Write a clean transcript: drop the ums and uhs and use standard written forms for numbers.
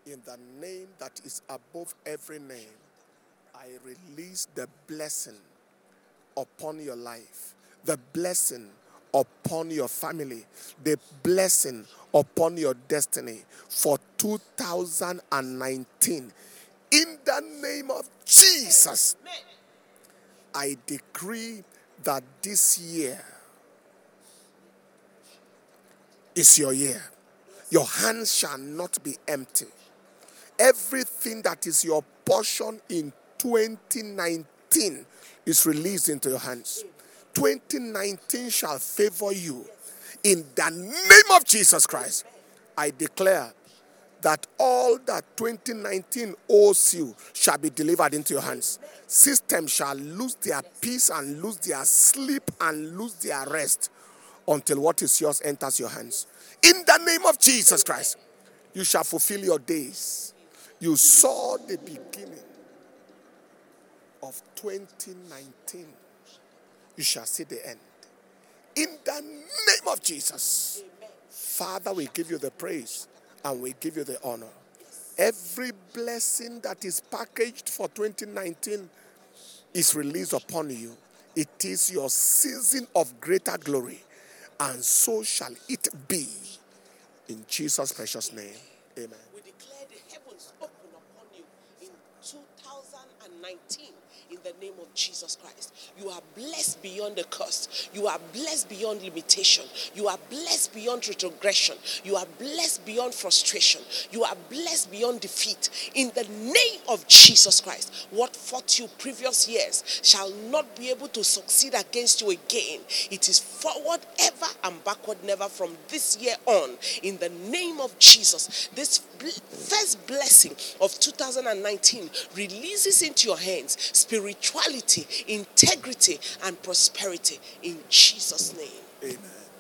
In the name that is above every name, I release the blessing upon your life, the blessing upon your family, the blessing upon your destiny for 2019. In the name of Jesus, I decree that this year is your year. Your hands shall not be empty. Everything that is your portion in 2019 is released into your hands. 2019 shall favor you. In the name of Jesus Christ, I declare that all that 2019 owes you shall be delivered into your hands. Systems shall lose their peace and lose their sleep and lose their rest until what is yours enters your hands. In the name of Jesus Christ, you shall fulfill your days. You saw the beginning of 2019. You shall see the end. In the name of Jesus. Father, we give you the praise and we give you the honor. Every blessing that is packaged for 2019 is released upon you. It is your season of greater glory, and so shall it be. In Jesus' precious name, amen. We declare the heavens open upon you in 2019 in the name of Jesus Christ. You are blessed beyond the curse. You are blessed beyond limitation. You are blessed beyond retrogression. You are blessed beyond frustration. You are blessed beyond defeat. In the name of Jesus Christ, what fought you previous years shall not be able to succeed against you again. It is forward ever and backward never from this year on. In the name of Jesus, this first blessing of 2019 releases into your hands spirituality, integrity, and prosperity in Jesus' name. Amen.